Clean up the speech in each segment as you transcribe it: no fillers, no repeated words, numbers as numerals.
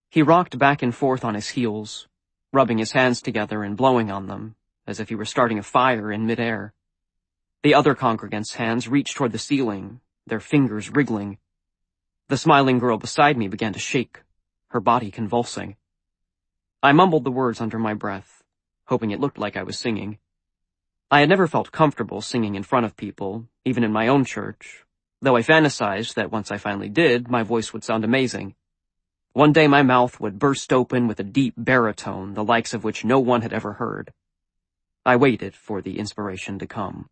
He rocked back and forth on his heels, rubbing his hands together and blowing on them, as if he were starting a fire in midair. The other congregants' hands reached toward the ceiling, their fingers wriggling. The smiling girl beside me began to shake, her body convulsing. I mumbled the words under my breath, hoping it looked like I was singing. I had never felt comfortable singing in front of people, even in my own church, though I fantasized that once I finally did, my voice would sound amazing. One day my mouth would burst open with a deep baritone, the likes of which no one had ever heard. I waited for the inspiration to come.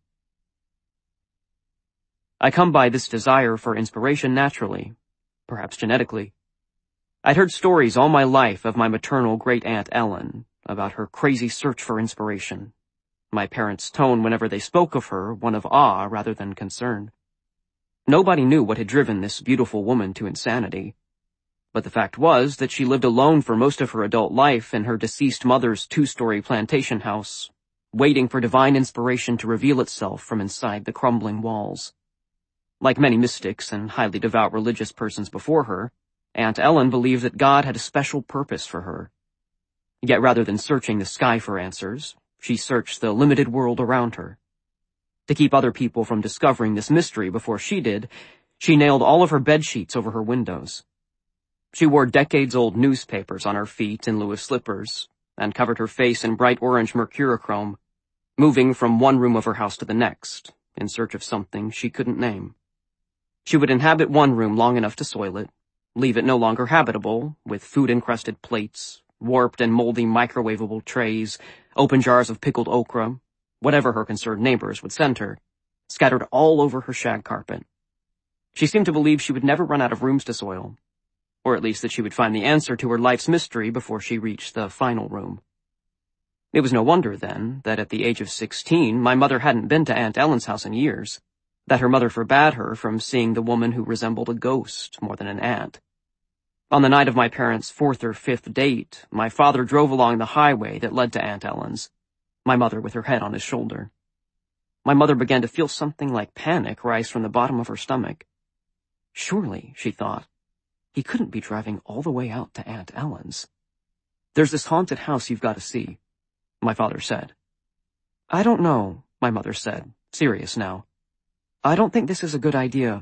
I come by this desire for inspiration naturally, perhaps genetically. I'd heard stories all my life of my maternal great-aunt Ellen, about her crazy search for inspiration. My parents' tone whenever they spoke of her, one of awe rather than concern. Nobody knew what had driven this beautiful woman to insanity. But the fact was that she lived alone for most of her adult life in her deceased mother's 2-story plantation house, waiting for divine inspiration to reveal itself from inside the crumbling walls. Like many mystics and highly devout religious persons before her, Aunt Ellen believed that God had a special purpose for her. Yet rather than searching the sky for answers, she searched the limited world around her. To keep other people from discovering this mystery before she did, she nailed all of her bedsheets over her windows. She wore decades-old newspapers on her feet in lieu of slippers, and covered her face in bright orange mercurochrome, moving from one room of her house to the next, in search of something she couldn't name. She would inhabit one room long enough to soil it, leave it no longer habitable, with food-encrusted plates, warped and moldy microwavable trays, open jars of pickled okra, whatever her concerned neighbors would send her, scattered all over her shag carpet. She seemed to believe she would never run out of rooms to soil, or at least that she would find the answer to her life's mystery before she reached the final room. It was no wonder, then, that at the age of 16, my mother hadn't been to Aunt Ellen's house in years, that her mother forbade her from seeing the woman who resembled a ghost more than an aunt. On the night of my parents' 4th or 5th date, my father drove along the highway that led to Aunt Ellen's, my mother with her head on his shoulder. My mother began to feel something like panic rise from the bottom of her stomach. Surely, she thought, he couldn't be driving all the way out to Aunt Ellen's. "There's this haunted house you've got to see," my father said. "I don't know," my mother said, serious now. "I don't think this is a good idea."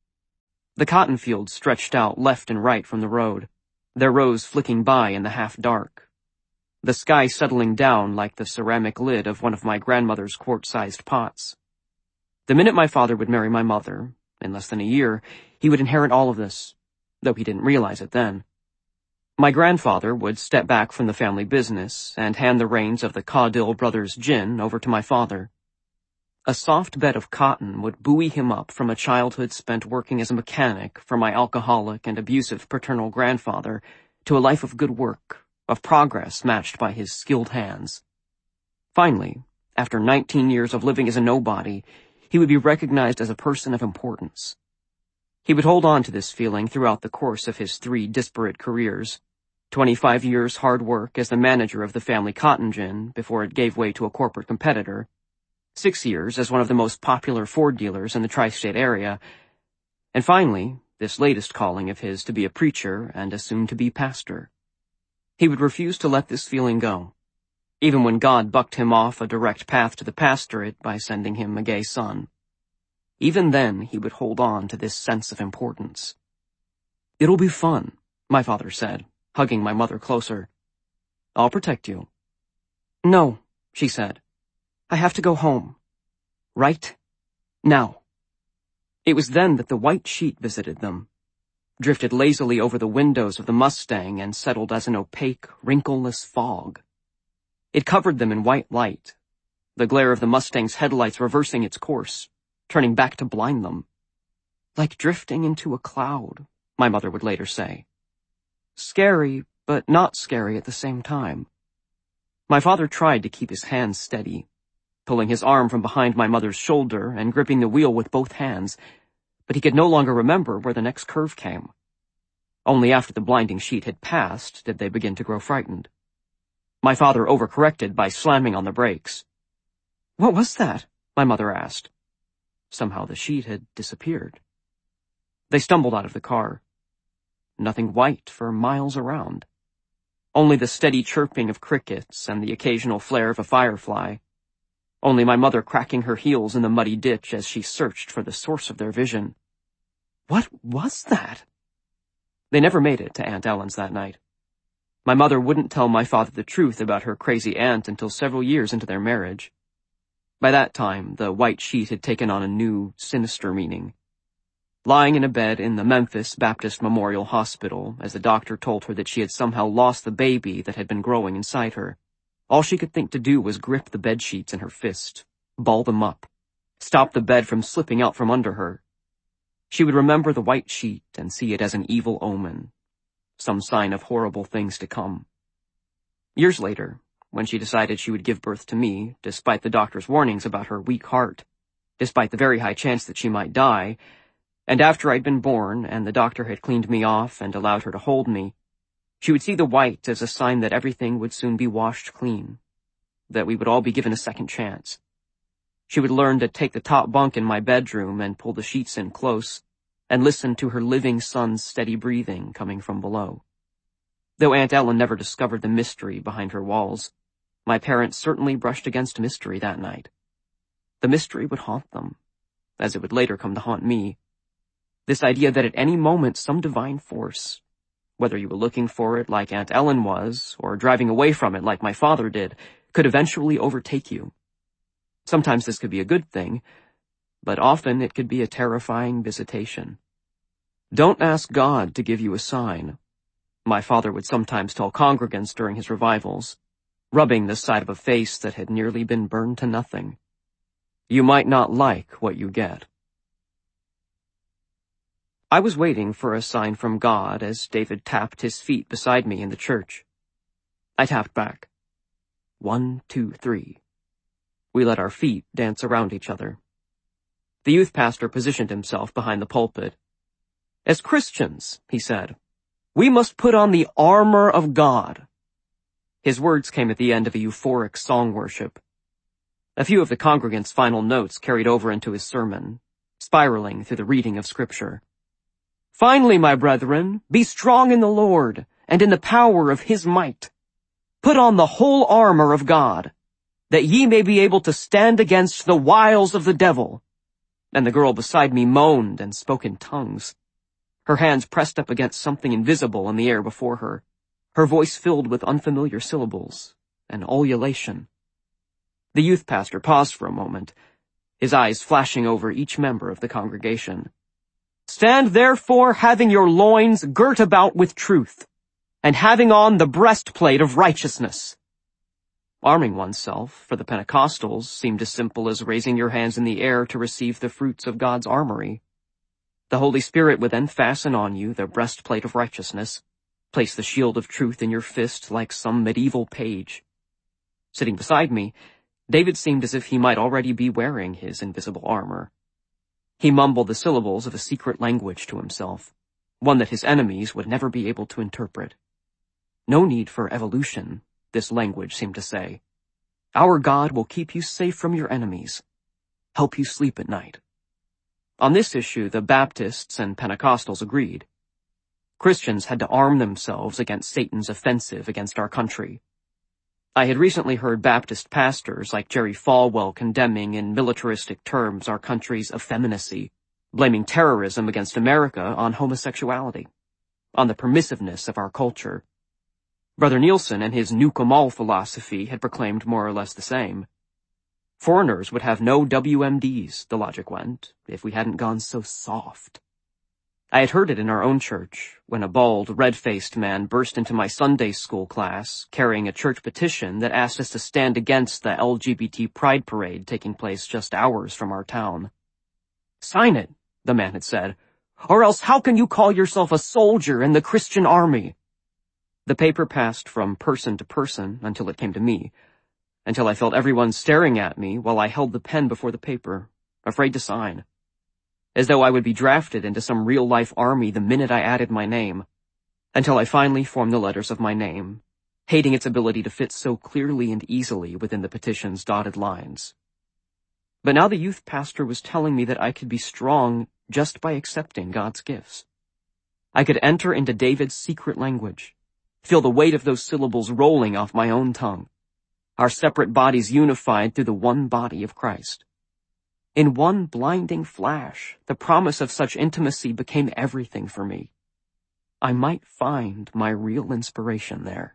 The cotton fields stretched out left and right from the road, their rows flicking by in the half-dark, the sky settling down like the ceramic lid of one of my grandmother's quart-sized pots. The minute my father would marry my mother, in less than a year, he would inherit all of this, though he didn't realize it then. My grandfather would step back from the family business and hand the reins of the Caudill Brothers Gin over to my father. A soft bed of cotton would buoy him up from a childhood spent working as a mechanic for my alcoholic and abusive paternal grandfather to a life of good work, of progress matched by his skilled hands. Finally, after 19 years of living as a nobody, he would be recognized as a person of importance. He would hold on to this feeling throughout the course of his 3 disparate careers, 25 years hard work as the manager of the family cotton gin before it gave way to a corporate competitor, 6 years as one of the most popular Ford dealers in the tri-state area, and finally, this latest calling of his to be a preacher and a soon-to-be pastor. He would refuse to let this feeling go, even when God bucked him off a direct path to the pastorate by sending him a gay son. Even then, he would hold on to this sense of importance. "It'll be fun," my father said, hugging my mother closer. "I'll protect you." "No," she said. "I have to go home. Right now." It was then that the white sheet visited them, drifted lazily over the windows of the Mustang and settled as an opaque, wrinkleless fog. It covered them in white light, the glare of the Mustang's headlights reversing its course, turning back to blind them. "Like drifting into a cloud," my mother would later say. Scary, but not scary at the same time. My father tried to keep his hands steady, pulling his arm from behind my mother's shoulder and gripping the wheel with both hands, but he could no longer remember where the next curve came. Only after the blinding sheet had passed did they begin to grow frightened. My father overcorrected by slamming on the brakes. "What was that?" my mother asked. Somehow the sheet had disappeared. They stumbled out of the car. nothing white for miles around. Only the steady chirping of crickets and the occasional flare of a firefly. Only my mother cracking her heels in the muddy ditch as she searched for the source of their vision. What was that? They never made it to Aunt Ellen's that night. My mother wouldn't tell my father the truth about her crazy aunt until several years into their marriage. By that time, the white sheet had taken on a new, sinister meaning. Lying in a bed in the Memphis Baptist Memorial Hospital, as the doctor told her that she had somehow lost the baby that had been growing inside her, all she could think to do was grip the bedsheets in her fist, ball them up, stop the bed from slipping out from under her. She would remember the white sheet and see it as an evil omen, some sign of horrible things to come. Years later, when she decided she would give birth to me, despite the doctor's warnings about her weak heart, despite the very high chance that she might die, and after I'd been born and the doctor had cleaned me off and allowed her to hold me, she would see the white as a sign that everything would soon be washed clean, that we would all be given a second chance. She would learn to take the top bunk in my bedroom and pull the sheets in close, and listen to her living son's steady breathing coming from below. Though Aunt Ellen never discovered the mystery behind her walls, my parents certainly brushed against mystery that night. The mystery would haunt them, as it would later come to haunt me. This idea that at any moment some divine force, whether you were looking for it like Aunt Ellen was, or driving away from it like my father did, could eventually overtake you. Sometimes this could be a good thing, but often it could be a terrifying visitation. Don't ask God to give you a sign, my father would sometimes tell congregants during his revivals, rubbing the side of a face that had nearly been burned to nothing. You might not like what you get. I was waiting for a sign from God as David tapped his feet beside me in the church. I tapped back. 1, 2, 3. We let our feet dance around each other. The youth pastor positioned himself behind the pulpit. As Christians, he said, we must put on the armor of God. His words came at the end of a euphoric song worship. A few of the congregants' final notes carried over into his sermon, spiraling through the reading of Scripture. Finally, my brethren, be strong in the Lord and in the power of his might. Put on the whole armor of God, that ye may be able to stand against the wiles of the devil. And the girl beside me moaned and spoke in tongues. Her hands pressed up against something invisible in the air before her, her voice filled with unfamiliar syllables, an ululation. The youth pastor paused for a moment, his eyes flashing over each member of the congregation. Stand therefore having your loins girt about with truth, and having on the breastplate of righteousness. Arming oneself, for the Pentecostals, seemed as simple as raising your hands in the air to receive the fruits of God's armory. The Holy Spirit would then fasten on you the breastplate of righteousness, place the shield of truth in your fist like some medieval page. Sitting beside me, David seemed as if he might already be wearing his invisible armor. He mumbled the syllables of a secret language to himself, one that his enemies would never be able to interpret. No need for evolution, this language seemed to say. Our God will keep you safe from your enemies, help you sleep at night. On this issue, the Baptists and Pentecostals agreed. Christians had to arm themselves against Satan's offensive against our country. I had recently heard Baptist pastors like Jerry Falwell condemning in militaristic terms our country's effeminacy, blaming terrorism against America on homosexuality, on the permissiveness of our culture. Brother Nielsen and his Nuke 'em all philosophy had proclaimed more or less the same. Foreigners would have no WMDs, the logic went, if we hadn't gone so soft. I had heard it in our own church, when a bald, red-faced man burst into my Sunday school class, carrying a church petition that asked us to stand against the LGBT pride parade taking place just hours from our town. Sign it, the man had said, or else how can you call yourself a soldier in the Christian army? The paper passed from person to person until it came to me, until I felt everyone staring at me while I held the pen before the paper, afraid to sign. As though I would be drafted into some real-life army the minute I added my name, until I finally formed the letters of my name, hating its ability to fit so clearly and easily within the petition's dotted lines. But now the youth pastor was telling me that I could be strong just by accepting God's gifts. I could enter into David's secret language, feel the weight of those syllables rolling off my own tongue, our separate bodies unified through the one body of Christ. In one blinding flash, the promise of such intimacy became everything for me. I might find my real inspiration there.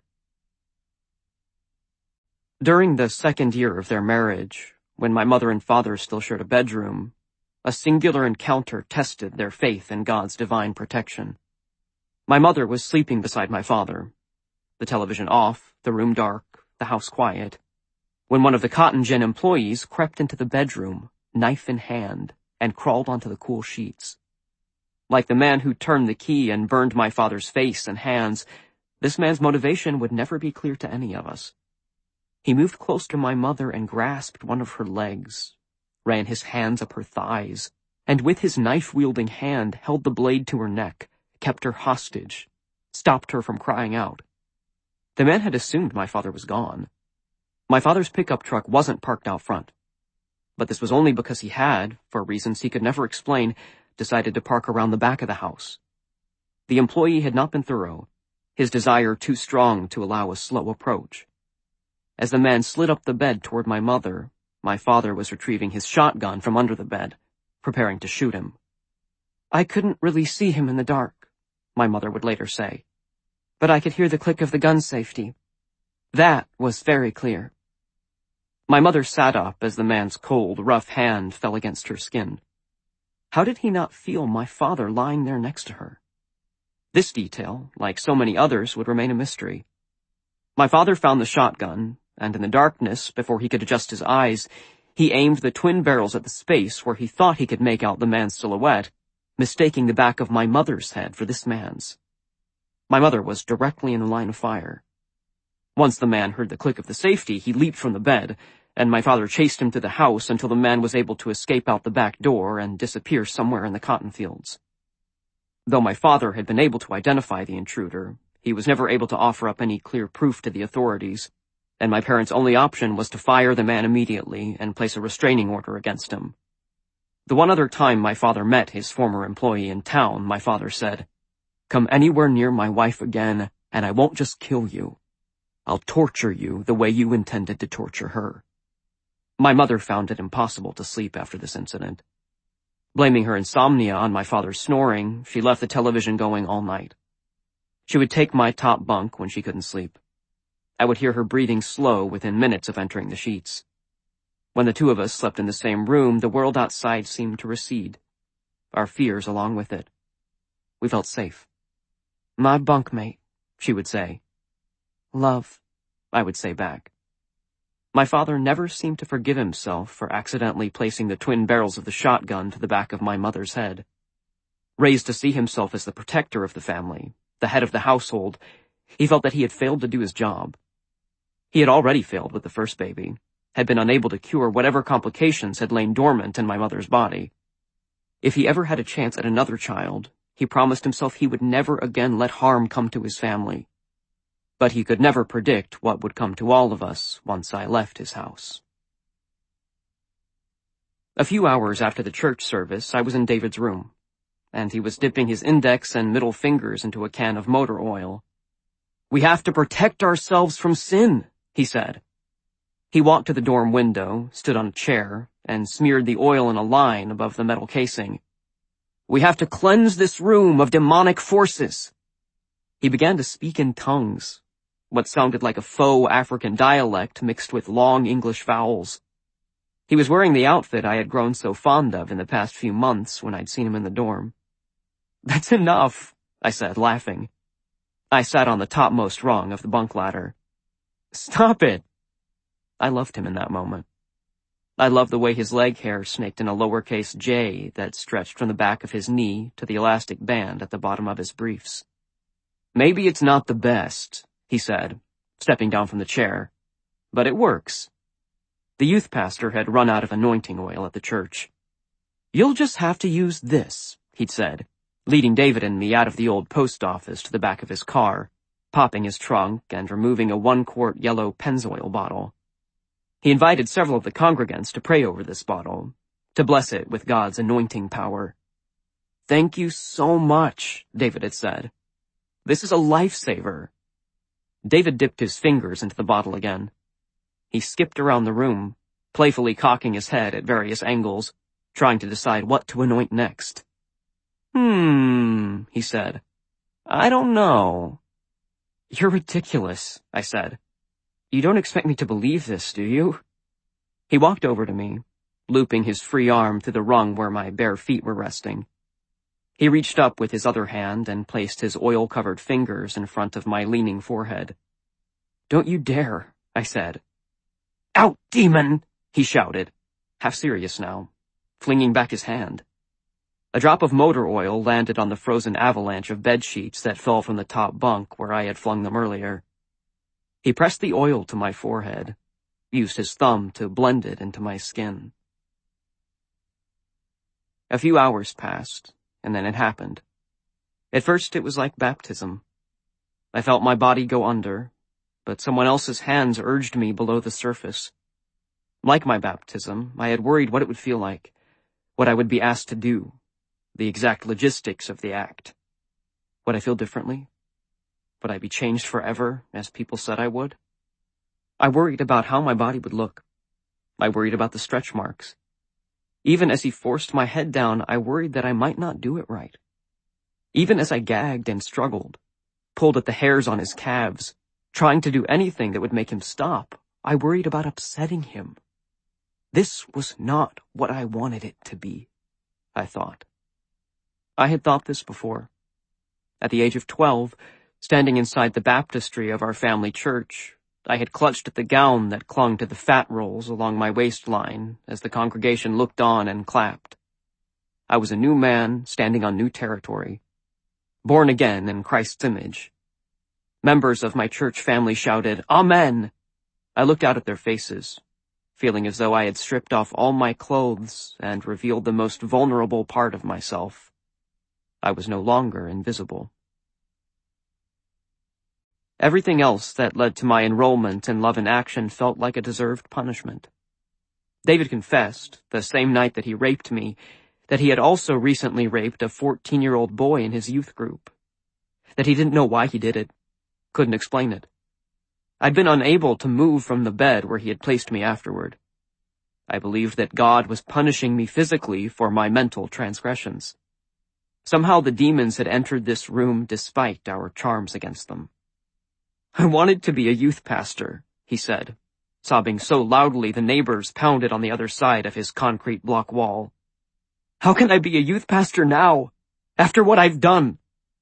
During the second year of their marriage, when my mother and father still shared a bedroom, a singular encounter tested their faith in God's divine protection. My mother was sleeping beside my father, the television off, the room dark, the house quiet, when one of the Cotton Gin employees crept into the bedroom, knife in hand, and crawled onto the cool sheets. Like the man who turned the key and burned my father's face and hands, this man's motivation would never be clear to any of us. He moved close to my mother and grasped one of her legs, ran his hands up her thighs, and with his knife-wielding hand held the blade to her neck, kept her hostage, stopped her from crying out. The man had assumed my father was gone. My father's pickup truck wasn't parked out front. But this was only because he had, for reasons he could never explain, decided to park around the back of the house. The employee had not been thorough, his desire too strong to allow a slow approach. As the man slid up the bed toward my mother, my father was retrieving his shotgun from under the bed, preparing to shoot him. I couldn't really see him in the dark, my mother would later say, but I could hear the click of the gun safety. That was very clear. My mother sat up as the man's cold, rough hand fell against her skin. How did he not feel my father lying there next to her? This detail, like so many others, would remain a mystery. My father found the shotgun, and in the darkness, before he could adjust his eyes, he aimed the twin barrels at the space where he thought he could make out the man's silhouette, mistaking the back of my mother's head for this man's. My mother was directly in the line of fire. Once the man heard the click of the safety, he leaped from the bed, and my father chased him to the house until the man was able to escape out the back door and disappear somewhere in the cotton fields. Though my father had been able to identify the intruder, he was never able to offer up any clear proof to the authorities, and my parents' only option was to fire the man immediately and place a restraining order against him. The one other time my father met his former employee in town, my father said, "Come anywhere near my wife again, and I won't just kill you. I'll torture you the way you intended to torture her." My mother found it impossible to sleep after this incident. Blaming her insomnia on my father's snoring, she left the television going all night. She would take my top bunk when she couldn't sleep. I would hear her breathing slow within minutes of entering the sheets. When the two of us slept in the same room, the world outside seemed to recede, our fears along with it. We felt safe. "My bunkmate," she would say. "Love," I would say back. My father never seemed to forgive himself for accidentally placing the twin barrels of the shotgun to the back of my mother's head. Raised to see himself as the protector of the family, the head of the household, he felt that he had failed to do his job. He had already failed with the first baby, had been unable to cure whatever complications had lain dormant in my mother's body. If he ever had a chance at another child, he promised himself he would never again let harm come to his family. But he could never predict what would come to all of us once I left his house. A few hours after the church service, I was in David's room, and he was dipping his index and middle fingers into a can of motor oil. "We have to protect ourselves from sin," he said. He walked to the dorm window, stood on a chair, and smeared the oil in a line above the metal casing. "We have to cleanse this room of demonic forces." He began to speak in tongues, what sounded like a faux African dialect mixed with long English vowels. He was wearing the outfit I had grown so fond of in the past few months when I'd seen him in the dorm. "That's enough," I said, laughing. I sat on the topmost rung of the bunk ladder. "Stop it." I loved him in that moment. I loved the way his leg hair snaked in a lowercase J that stretched from the back of his knee to the elastic band at the bottom of his briefs. "Maybe it's not the best," he said, stepping down from the chair, "but it works." The youth pastor had run out of anointing oil at the church. "You'll just have to use this," he'd said, leading David and me out of the old post office to the back of his car, popping his trunk and removing a 1-quart yellow Pennzoil bottle. He invited several of the congregants to pray over this bottle, to bless it with God's anointing power. "Thank you so much," David had said. "This is a lifesaver." David dipped his fingers into the bottle again. He skipped around the room, playfully cocking his head at various angles, trying to decide what to anoint next. He said. "I don't know." "You're ridiculous," I said. "You don't expect me to believe this, do you?" He walked over to me, looping his free arm through the rung where my bare feet were resting. He reached up with his other hand and placed his oil-covered fingers in front of my leaning forehead. "Don't you dare," I said. "Out, demon!" he shouted, half serious now, flinging back his hand. A drop of motor oil landed on the frozen avalanche of bedsheets that fell from the top bunk where I had flung them earlier. He pressed the oil to my forehead, used his thumb to blend it into my skin. A few hours passed, and then it happened. At first it was like baptism. I felt my body go under, but someone else's hands urged me below the surface. Like my baptism, I had worried what it would feel like, what I would be asked to do, the exact logistics of the act. Would I feel differently? Would I be changed forever, as people said I would? I worried about how my body would look. I worried about the stretch marks. Even as he forced my head down, I worried that I might not do it right. Even as I gagged and struggled, pulled at the hairs on his calves, trying to do anything that would make him stop, I worried about upsetting him. This was not what I wanted it to be, I thought. I had thought this before. At the age of 12, standing inside the baptistry of our family church, I had clutched at the gown that clung to the fat rolls along my waistline as the congregation looked on and clapped. I was a new man standing on new territory, born again in Christ's image. Members of my church family shouted, "Amen!" I looked out at their faces, feeling as though I had stripped off all my clothes and revealed the most vulnerable part of myself. I was no longer invisible. Everything else that led to my enrollment in Love in Action felt like a deserved punishment. David confessed, the same night that he raped me, that he had also recently raped a 14-year-old boy in his youth group. That he didn't know why he did it, couldn't explain it. I'd been unable to move from the bed where he had placed me afterward. I believed that God was punishing me physically for my mental transgressions. Somehow the demons had entered this room despite our charms against them. "I wanted to be a youth pastor," he said, sobbing so loudly the neighbors pounded on the other side of his concrete block wall. "How can I be a youth pastor now, after what I've done?"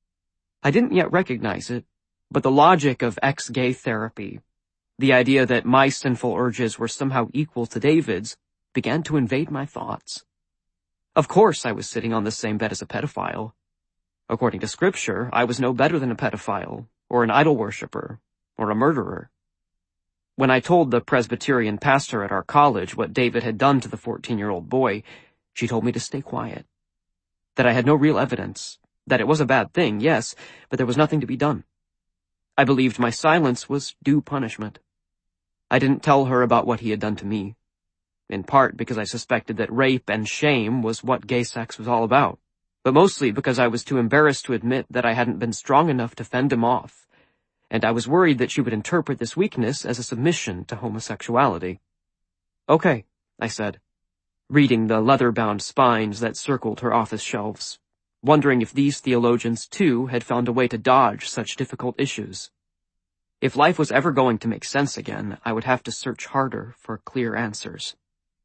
I didn't yet recognize it, but the logic of ex-gay therapy, the idea that my sinful urges were somehow equal to David's, began to invade my thoughts. Of course I was sitting on the same bed as a pedophile. According to Scripture, I was no better than a pedophile, or an idol worshiper, or a murderer. When I told the Presbyterian pastor at our college what David had done to the 14-year-old boy, she told me to stay quiet. That I had no real evidence, that it was a bad thing, yes, but there was nothing to be done. I believed my silence was due punishment. I didn't tell her about what he had done to me, in part because I suspected that rape and shame was what gay sex was all about, but mostly because I was too embarrassed to admit that I hadn't been strong enough to fend him off, and I was worried that she would interpret this weakness as a submission to homosexuality. "Okay," I said, reading the leather-bound spines that circled her office shelves, wondering if these theologians, too, had found a way to dodge such difficult issues. If life was ever going to make sense again, I would have to search harder for clear answers.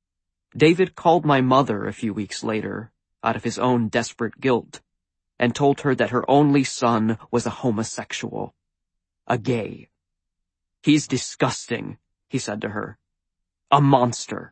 David called my mother a few weeks later, out of his own desperate guilt, and told her that her only son was a homosexual. A gay. "He's disgusting," he said to her. "A monster."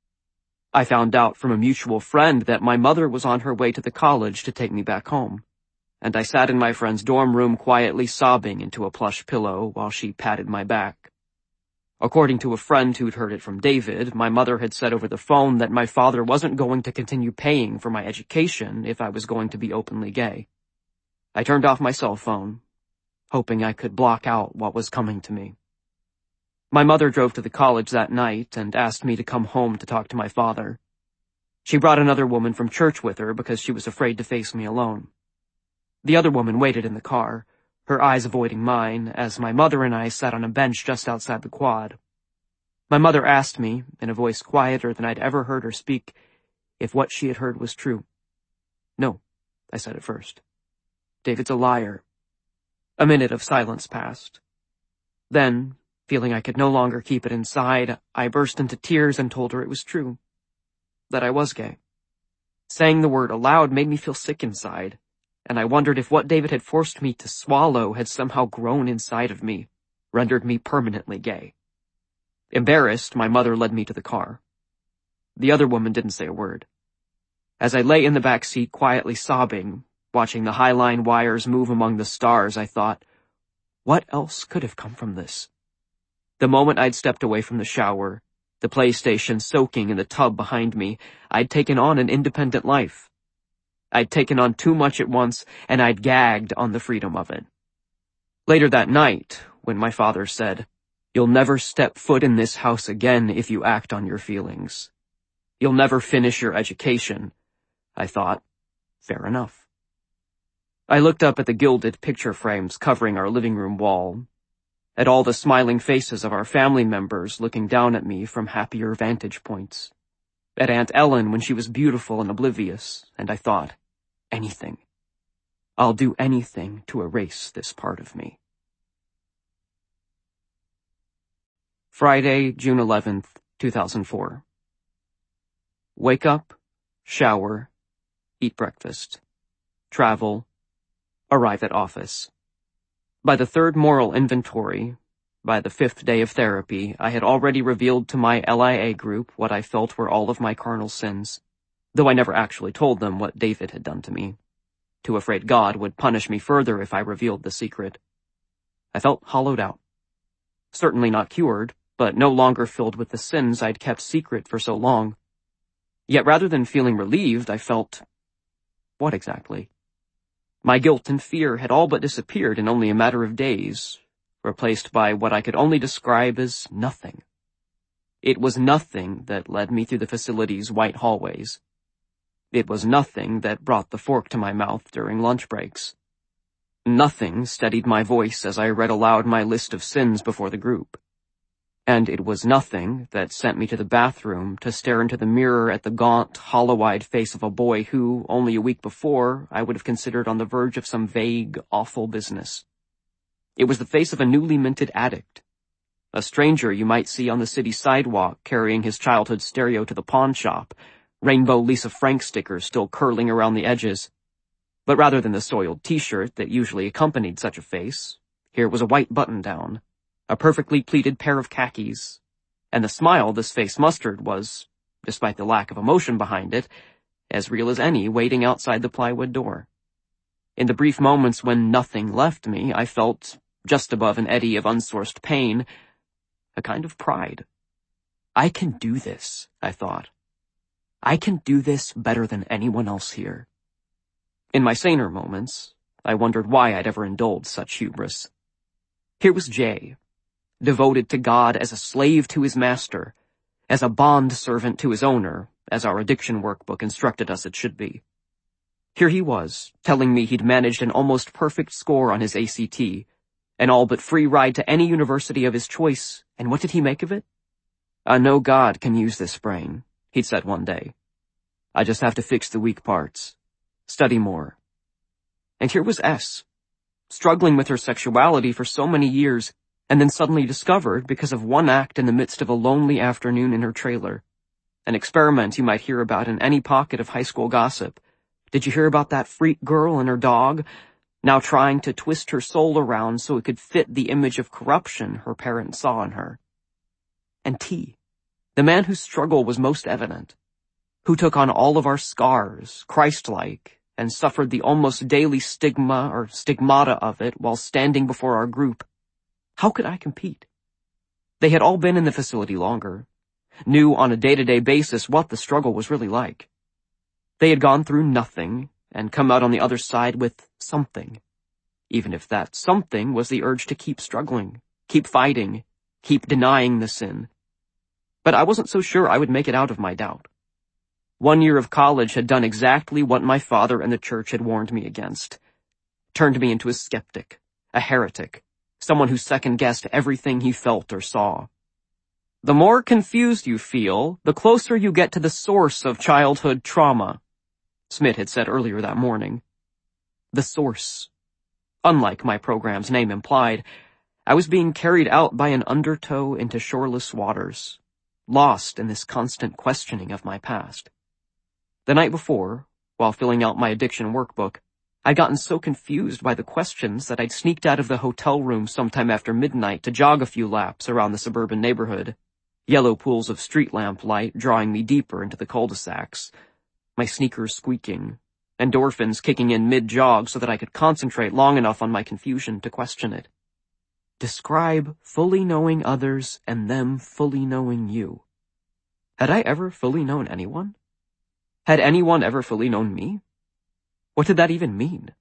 I found out from a mutual friend that my mother was on her way to the college to take me back home, and I sat in my friend's dorm room quietly sobbing into a plush pillow while she patted my back. According to a friend who'd heard it from David, my mother had said over the phone that my father wasn't going to continue paying for my education if I was going to be openly gay. I turned off my cell phone, hoping I could block out what was coming to me. My mother drove to the college that night and asked me to come home to talk to my father. She brought another woman from church with her because she was afraid to face me alone. The other woman waited in the car, her eyes avoiding mine, as my mother and I sat on a bench just outside the quad. My mother asked me, in a voice quieter than I'd ever heard her speak, if what she had heard was true. "No," I said at first. "David's a liar." A minute of silence passed. Then, feeling I could no longer keep it inside, I burst into tears and told her it was true. That I was gay. Saying the word aloud made me feel sick inside, and I wondered if what David had forced me to swallow had somehow grown inside of me, rendered me permanently gay. Embarrassed, my mother led me to the car. The other woman didn't say a word. As I lay in the back seat quietly sobbing, watching the Highline wires move among the stars, I thought, what else could have come from this? The moment I'd stepped away from the shower, the PlayStation soaking in the tub behind me, I'd taken on an independent life. I'd taken on too much at once, and I'd gagged on the freedom of it. Later that night, when my father said, "You'll never step foot in this house again if you act on your feelings. You'll never finish your education," I thought, fair enough. I looked up at the gilded picture frames covering our living room wall, at all the smiling faces of our family members looking down at me from happier vantage points, at Aunt Ellen when she was beautiful and oblivious, and I thought, anything. I'll do anything to erase this part of me. Friday, June 11th, 2004. Wake up, shower, eat breakfast, travel, arrive at office. By the third moral inventory, by the fifth day of therapy, I had already revealed to my LIA group what I felt were all of my carnal sins, though I never actually told them what David had done to me, too afraid God would punish me further if I revealed the secret. I felt hollowed out. Certainly not cured, but no longer filled with the sins I'd kept secret for so long. Yet rather than feeling relieved, I felt... what exactly? My guilt and fear had all but disappeared in only a matter of days, replaced by what I could only describe as nothing. It was nothing that led me through the facility's white hallways. It was nothing that brought the fork to my mouth during lunch breaks. Nothing steadied my voice as I read aloud my list of sins before the group. And it was nothing that sent me to the bathroom to stare into the mirror at the gaunt, hollow-eyed face of a boy who, only a week before, I would have considered on the verge of some vague, awful business. It was the face of a newly minted addict. A stranger you might see on the city sidewalk carrying his childhood stereo to the pawn shop, rainbow Lisa Frank stickers still curling around the edges. But rather than the soiled t-shirt that usually accompanied such a face, here was a white button-down, a perfectly pleated pair of khakis, and the smile this face mustered was, despite the lack of emotion behind it, as real as any waiting outside the plywood door. In the brief moments when nothing left me, I felt, just above an eddy of unsourced pain, a kind of pride. I can do this, I thought. I can do this better than anyone else here. In my saner moments, I wondered why I'd ever indulged such hubris. Here was Jay, devoted to God as a slave to his master, as a bond servant to his owner, as our addiction workbook instructed us it should be. Here he was, telling me he'd managed an almost perfect score on his ACT, an all but free ride to any university of his choice, and what did he make of it? "I know God can use this brain," he'd said one day. "I just have to fix the weak parts. Study more." And here was S, struggling with her sexuality for so many years, and then suddenly discovered because of one act in the midst of a lonely afternoon in her trailer. An experiment you might hear about in any pocket of high school gossip. Did you hear about that freak girl and her dog, now trying to twist her soul around so it could fit the image of corruption her parents saw in her? And T, the man whose struggle was most evident, who took on all of our scars, Christ-like, and suffered the almost daily stigma or stigmata of it while standing before our group. How could I compete? They had all been in the facility longer, knew on a day-to-day basis what the struggle was really like. They had gone through nothing and come out on the other side with something, even if that something was the urge to keep struggling, keep fighting, keep denying the sin. But I wasn't so sure I would make it out of my doubt. 1 year of college had done exactly what my father and the church had warned me against. Turned me into a skeptic, a heretic, someone who second-guessed everything he felt or saw. The more confused you feel, the closer you get to the source of childhood trauma, Smith had said earlier that morning. The source. Unlike my program's name implied, I was being carried out by an undertow into shoreless waters, lost in this constant questioning of my past. The night before, while filling out my addiction workbook, I'd gotten so confused by the questions that I'd sneaked out of the hotel room sometime after midnight to jog a few laps around the suburban neighborhood, yellow pools of street lamp light drawing me deeper into the cul-de-sacs, my sneakers squeaking, endorphins kicking in mid-jog so that I could concentrate long enough on my confusion to question it. Describe fully knowing others and them fully knowing you. Had I ever fully known anyone? Had anyone ever fully known me? What did that even mean?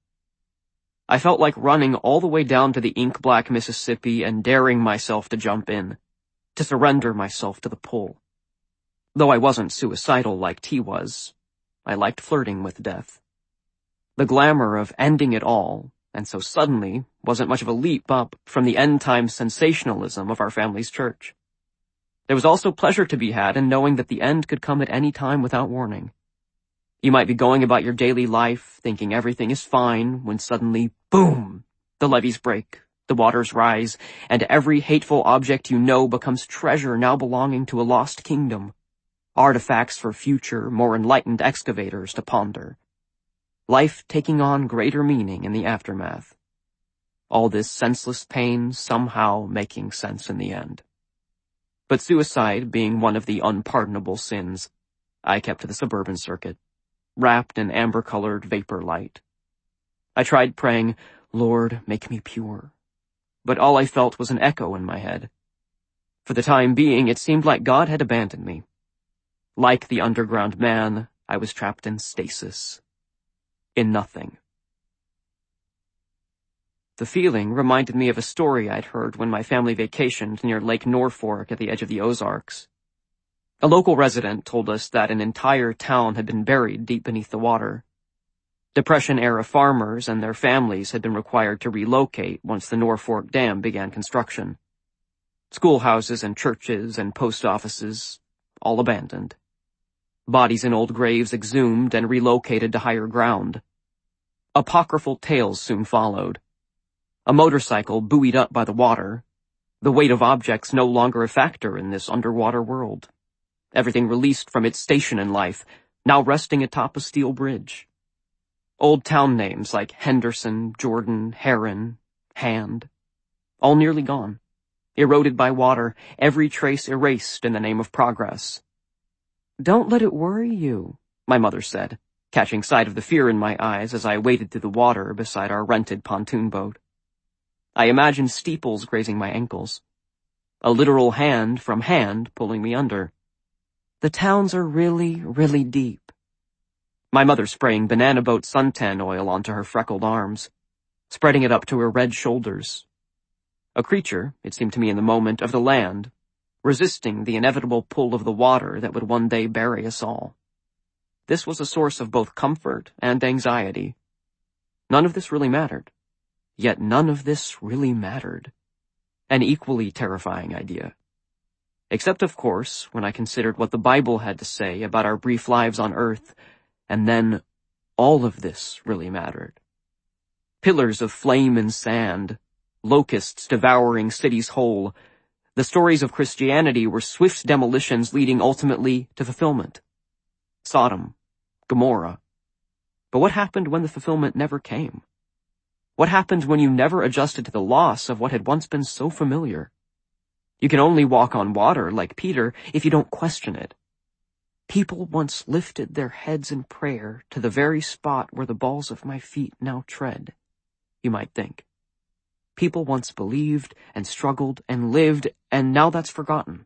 I felt like running all the way down to the ink-black Mississippi and daring myself to jump in, to surrender myself to the pull. Though I wasn't suicidal like T was, I liked flirting with death. The glamour of ending it all, and so suddenly, wasn't much of a leap up from the end-time sensationalism of our family's church. There was also pleasure to be had in knowing that the end could come at any time without warning. You might be going about your daily life, thinking everything is fine, when suddenly, boom, the levees break, the waters rise, and every hateful object you know becomes treasure now belonging to a lost kingdom, artifacts for future, more enlightened excavators to ponder. Life taking on greater meaning in the aftermath. All this senseless pain somehow making sense in the end. But suicide being one of the unpardonable sins, I kept to the suburban circuit, wrapped in amber-colored vapor light. I tried praying, "Lord, make me pure," but all I felt was an echo in my head. For the time being, it seemed like God had abandoned me. Like the underground man, I was trapped in stasis. In nothing. The feeling reminded me of a story I'd heard when my family vacationed near Lake Norfolk at the edge of the Ozarks. A local resident told us that an entire town had been buried deep beneath the water. Depression-era farmers and their families had been required to relocate once the Norfolk Dam began construction. Schoolhouses and churches and post offices, all abandoned. Bodies in old graves exhumed and relocated to higher ground. Apocryphal tales soon followed. A motorcycle buoyed up by the water, the weight of objects no longer a factor in this underwater world. Everything released from its station in life, now resting atop a steel bridge. Old town names like Henderson, Jordan, Heron, Hand, all nearly gone. Eroded by water, every trace erased in the name of progress. "Don't let it worry you," my mother said, catching sight of the fear in my eyes as I waded through the water beside our rented pontoon boat. I imagined steeples grazing my ankles. A literal hand from hand pulling me under. "The towns are really, really deep." My mother spraying banana boat suntan oil onto her freckled arms, spreading it up to her red shoulders. A creature, it seemed to me in the moment, of the land, resisting the inevitable pull of the water that would one day bury us all. This was a source of both comfort and anxiety. None of this really mattered. Yet none of this really mattered. An equally terrifying idea. Except, of course, when I considered what the Bible had to say about our brief lives on earth, and then all of this really mattered. Pillars of flame and sand, locusts devouring cities whole, the stories of Christianity were swift demolitions leading ultimately to fulfillment. Sodom, Gomorrah. But what happened when the fulfillment never came? What happened when you never adjusted to the loss of what had once been so familiar? You can only walk on water, like Peter, if you don't question it. People once lifted their heads in prayer to the very spot where the balls of my feet now tread, you might think. People once believed and struggled and lived, and now that's forgotten.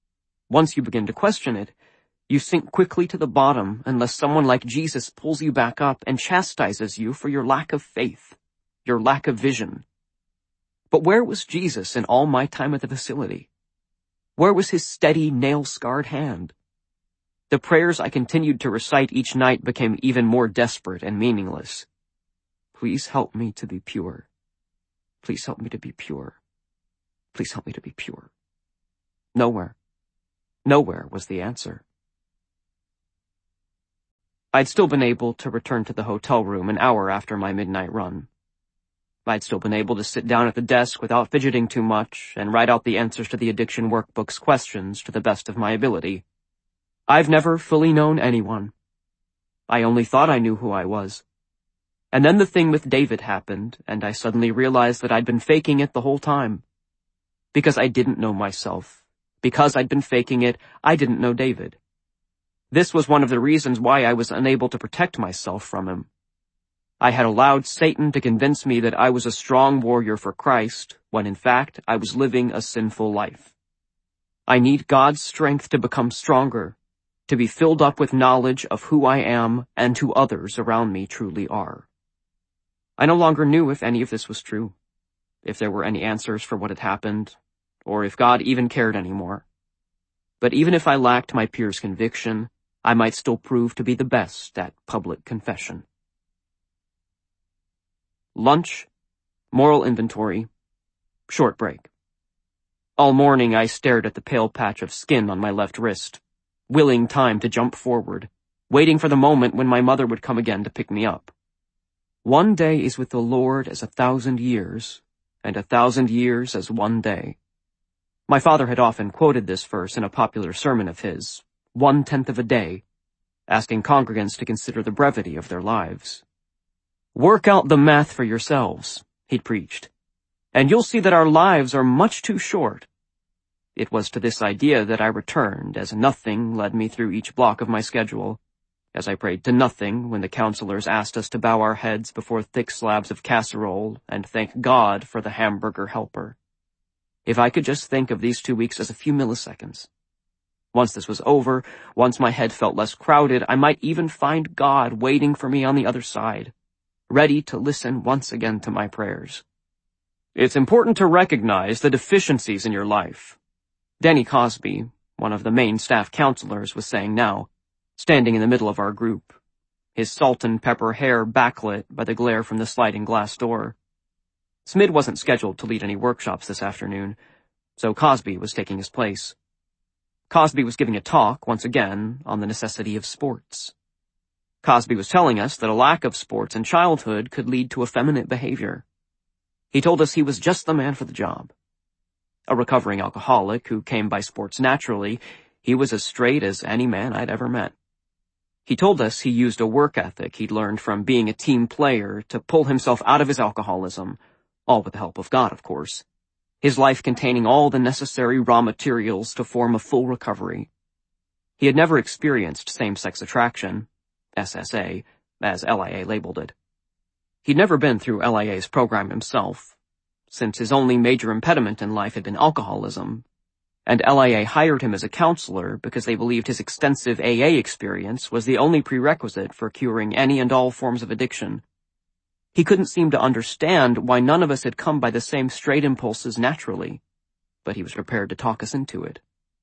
Once you begin to question it, you sink quickly to the bottom unless someone like Jesus pulls you back up and chastises you for your lack of faith, your lack of vision. But where was Jesus in all my time at the facility? Where was his steady, nail-scarred hand? The prayers I continued to recite each night became even more desperate and meaningless. Please help me to be pure. Please help me to be pure. Please help me to be pure. Nowhere was the answer. I'd still been able to return to the hotel room an hour after my midnight run. I'd still been able to sit down at the desk without fidgeting too much and write out the answers to the addiction workbook's questions to the best of my ability. I've never fully known anyone. I only thought I knew who I was. And then the thing with David happened, and I suddenly realized that I'd been faking it the whole time. Because I didn't know myself. Because I'd been faking it, I didn't know David. This was one of the reasons why I was unable to protect myself from him. I had allowed Satan to convince me that I was a strong warrior for Christ, when in fact I was living a sinful life. I need God's strength to become stronger, to be filled up with knowledge of who I am and who others around me truly are. I no longer knew if any of this was true, if there were any answers for what had happened, or if God even cared anymore. But even if I lacked my peers' conviction, I might still prove to be the best at public confession. Lunch, moral inventory, short break. All morning I stared at the pale patch of skin on my left wrist, willing time to jump forward, waiting for the moment when my mother would come again to pick me up. 1 day is with the Lord as 1,000 years, and 1,000 years as 1 day. My father had often quoted this verse in a popular sermon of his, 1/10 of a day, asking congregants to consider the brevity of their lives. Work out the math for yourselves, he'd preached, and you'll see that our lives are much too short. It was to this idea that I returned as nothing led me through each block of my schedule, as I prayed to nothing when the counselors asked us to bow our heads before thick slabs of casserole and thank God for the hamburger helper. If I could just think of these 2 weeks as a few milliseconds. Once this was over, once my head felt less crowded, I might even find God waiting for me on the other side, ready to listen once again to my prayers. It's important to recognize the deficiencies in your life. Danny Cosby, one of the main staff counselors, was saying now, standing in the middle of our group, his salt and pepper hair backlit by the glare from the sliding glass door. Smid wasn't scheduled to lead any workshops this afternoon, so Cosby was taking his place. Cosby was giving a talk, once again, on the necessity of sports. Cosby was telling us that a lack of sports in childhood could lead to effeminate behavior. He told us he was just the man for the job. A recovering alcoholic who came by sports naturally, he was as straight as any man I'd ever met. He told us he used a work ethic he'd learned from being a team player to pull himself out of his alcoholism, all with the help of God, of course, his life containing all the necessary raw materials to form a full recovery. He had never experienced same-sex attraction, SSA, as LIA labeled it. He'd never been through LIA's program himself, since his only major impediment in life had been alcoholism, and LIA hired him as a counselor because they believed his extensive AA experience was the only prerequisite for curing any and all forms of addiction. He couldn't seem to understand why none of us had come by the same straight impulses naturally, but he was prepared to talk us into it.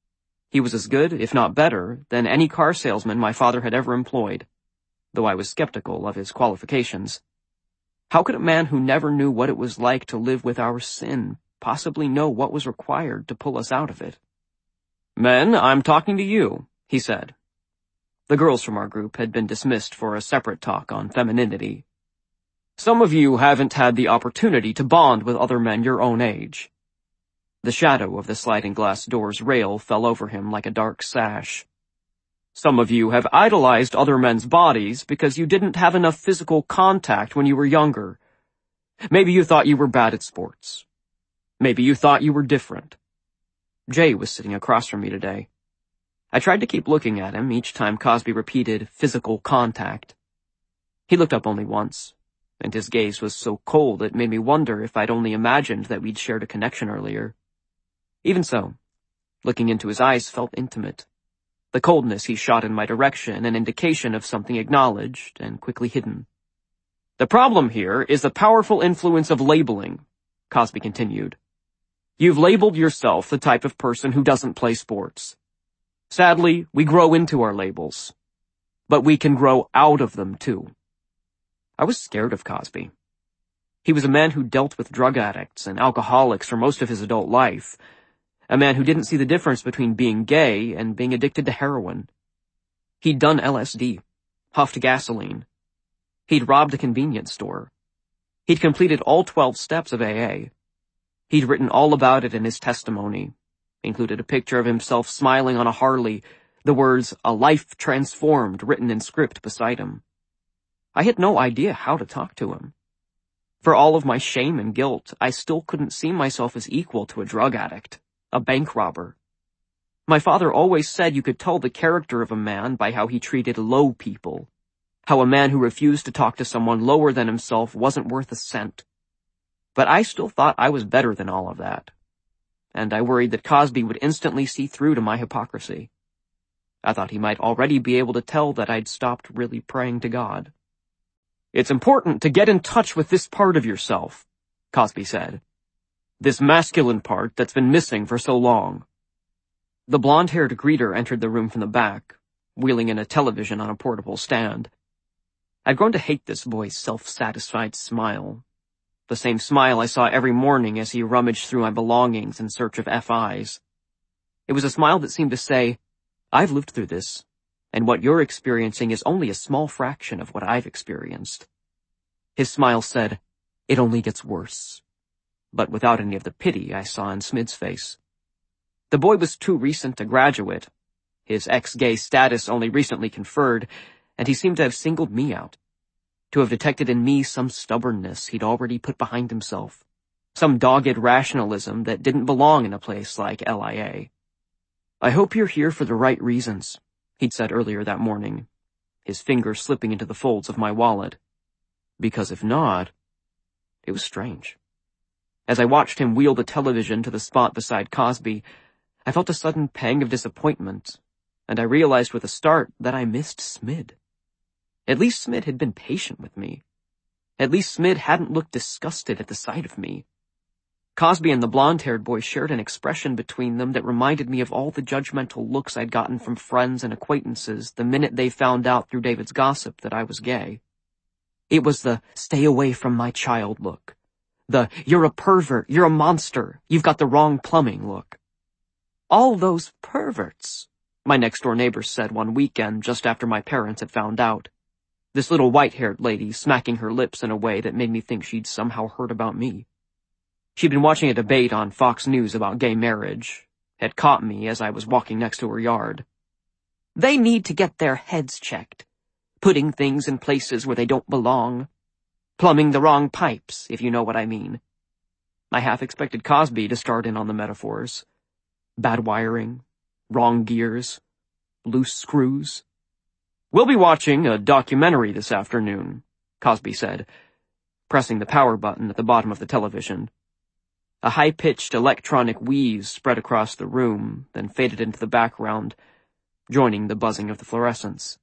He was as good, if not better, than any car salesman my father had ever employed, though I was skeptical of his qualifications. How could a man who never knew what it was like to live with our sin possibly know what was required to pull us out of it? "Men, I'm talking to you," he said. The girls from our group had been dismissed for a separate talk on femininity. "Some of you haven't had the opportunity to bond with other men your own age." The shadow of the sliding glass door's rail fell over him like a dark sash. "Some of you have idolized other men's bodies because you didn't have enough physical contact when you were younger. Maybe you thought you were bad at sports. Maybe you thought you were different." Jay was sitting across from me today. I tried to keep looking at him each time Cosby repeated physical contact. He looked up only once, and his gaze was so cold it made me wonder if I'd only imagined that we'd shared a connection earlier. Even so, looking into his eyes felt intimate. The coldness he shot in my direction an indication of something acknowledged and quickly hidden. "The problem here is the powerful influence of labeling," Cosby continued. "You've labeled yourself the type of person who doesn't play sports. Sadly, we grow into our labels. But we can grow out of them, too. I was scared of Cosby. He was a man who dealt with drug addicts and alcoholics for most of his adult life. A man who didn't see the difference between being gay and being addicted to heroin. He'd done LSD, huffed gasoline. He'd robbed a convenience store. He'd completed all 12 steps of AA. He'd written all about it in his testimony, included a picture of himself smiling on a Harley, the words, "A life transformed," written in script beside him. I had no idea how to talk to him. For all of my shame and guilt, I still couldn't see myself as equal to a drug addict, a bank robber. My father always said you could tell the character of a man by how he treated low people, how a man who refused to talk to someone lower than himself wasn't worth a cent. But I still thought I was better than all of that, and I worried that Cosby would instantly see through to my hypocrisy. I thought he might already be able to tell that I'd stopped really praying to God. "It's important to get in touch with this part of yourself," Cosby said. "This masculine part that's been missing for so long." The blonde-haired greeter entered the room from the back, wheeling in a television on a portable stand. I'd grown to hate this boy's self-satisfied smile. The same smile I saw every morning as he rummaged through my belongings in search of FIs. It was a smile that seemed to say, "I've lived through this, and what you're experiencing is only a small fraction of what I've experienced." His smile said, "It only gets worse," but without any of the pity I saw in Smid's face. The boy was too recent a graduate, his ex-gay status only recently conferred, and he seemed to have singled me out, to have detected in me some stubbornness he'd already put behind himself, some dogged rationalism that didn't belong in a place like LIA. "I hope you're here for the right reasons," he'd said earlier that morning, his fingers slipping into the folds of my wallet. Because if not, it was strange. As I watched him wheel the television to the spot beside Cosby, I felt a sudden pang of disappointment, and I realized with a start that I missed Smid. At least Smid had been patient with me. At least Smid hadn't looked disgusted at the sight of me. Cosby and the blonde-haired boy shared an expression between them that reminded me of all the judgmental looks I'd gotten from friends and acquaintances the minute they found out through David's gossip that I was gay. It was the "stay away from my child" look. The "you're a pervert, you're a monster, you've got the wrong plumbing" look. "All those perverts," my next-door neighbor said one weekend just after my parents had found out. This little white-haired lady smacking her lips in a way that made me think she'd somehow heard about me. She'd been watching a debate on Fox News about gay marriage, had caught me as I was walking next to her yard. "They need to get their heads checked. Putting things in places where they don't belong. Plumbing the wrong pipes, if you know what I mean." I half expected Cosby to start in on the metaphors. Bad wiring, wrong gears, loose screws. "We'll be watching a documentary this afternoon," Cosby said, pressing the power button at the bottom of the television. A high-pitched electronic wheeze spread across the room, then faded into the background, joining the buzzing of the fluorescents.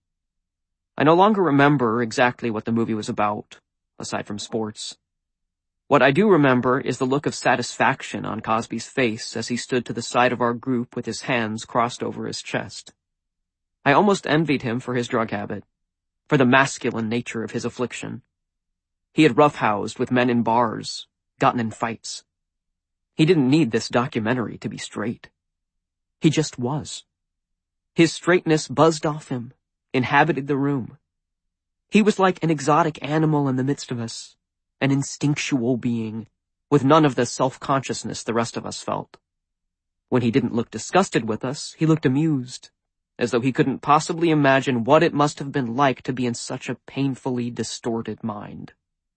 I no longer remember exactly what the movie was about, aside from sports. What I do remember is the look of satisfaction on Cosby's face as he stood to the side of our group with his hands crossed over his chest. I almost envied him for his drug habit, for the masculine nature of his affliction. He had roughhoused with men in bars, gotten in fights. He didn't need this documentary to be straight. He just was. His straightness buzzed off him, inhabited the room. He was like an exotic animal in the midst of us, an instinctual being, with none of the self-consciousness the rest of us felt. When he didn't look disgusted with us, he looked amused, as though he couldn't possibly imagine what it must have been like to be in such a painfully distorted mind.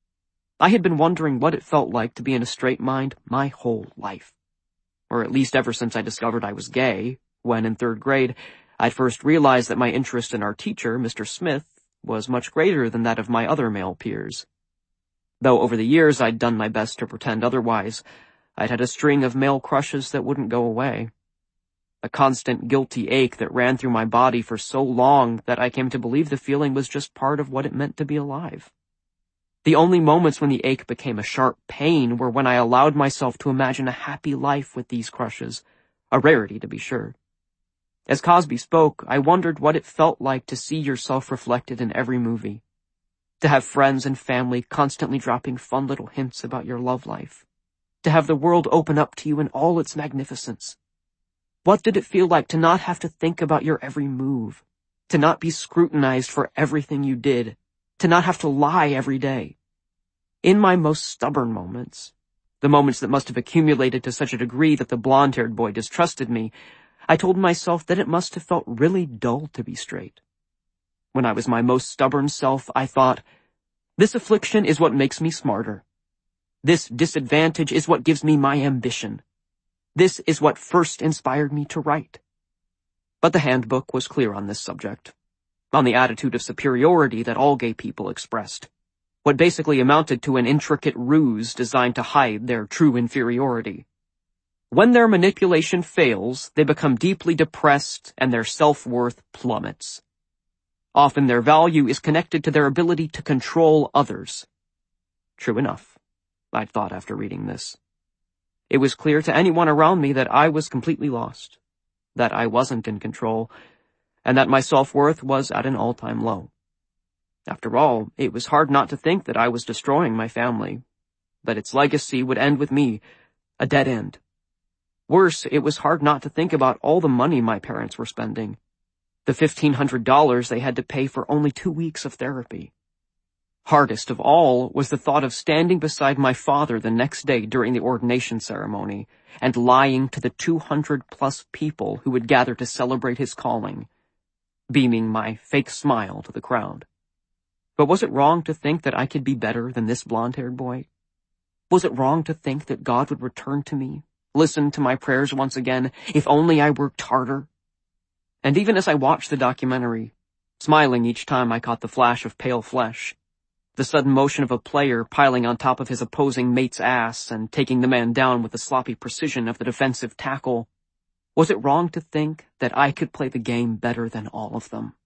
I had been wondering what it felt like to be in a straight mind my whole life, or at least ever since I discovered I was gay, when in 3rd grade, I'd first realized that my interest in our teacher, Mr. Smith, was much greater than that of my other male peers. Though over the years I'd done my best to pretend otherwise, I'd had a string of male crushes that wouldn't go away. A constant guilty ache that ran through my body for so long that I came to believe the feeling was just part of what it meant to be alive. The only moments when the ache became a sharp pain were when I allowed myself to imagine a happy life with these crushes, a rarity to be sure. As Cosby spoke, I wondered what it felt like to see yourself reflected in every movie. To have friends and family constantly dropping fun little hints about your love life. To have the world open up to you in all its magnificence. What did it feel like to not have to think about your every move? To not be scrutinized for everything you did? To not have to lie every day? In my most stubborn moments, the moments that must have accumulated to such a degree that the blonde-haired boy distrusted me, I told myself that it must have felt really dull to be straight. When I was my most stubborn self, I thought, this affliction is what makes me smarter. This disadvantage is what gives me my ambition. This is what first inspired me to write. But the handbook was clear on this subject, on the attitude of superiority that all gay people expressed, what basically amounted to an intricate ruse designed to hide their true inferiority. When their manipulation fails, they become deeply depressed and their self-worth plummets. Often their value is connected to their ability to control others. True enough, I'd thought after reading this. It was clear to anyone around me that I was completely lost, that I wasn't in control, and that my self-worth was at an all-time low. After all, it was hard not to think that I was destroying my family, that its legacy would end with me, a dead end. Worse, it was hard not to think about all the money my parents were spending, the $1,500 they had to pay for only 2 weeks of therapy. Hardest of all was the thought of standing beside my father the next day during the ordination ceremony and lying to the 200+ people who would gather to celebrate his calling, beaming my fake smile to the crowd. But was it wrong to think that I could be better than this blonde-haired boy? Was it wrong to think that God would return to me, listen to my prayers once again, if only I worked harder? And even as I watched the documentary, smiling each time I caught the flash of pale flesh, the sudden motion of a player piling on top of his opposing mate's ass and taking the man down with the sloppy precision of the defensive tackle, was it wrong to think that I could play the game better than all of them?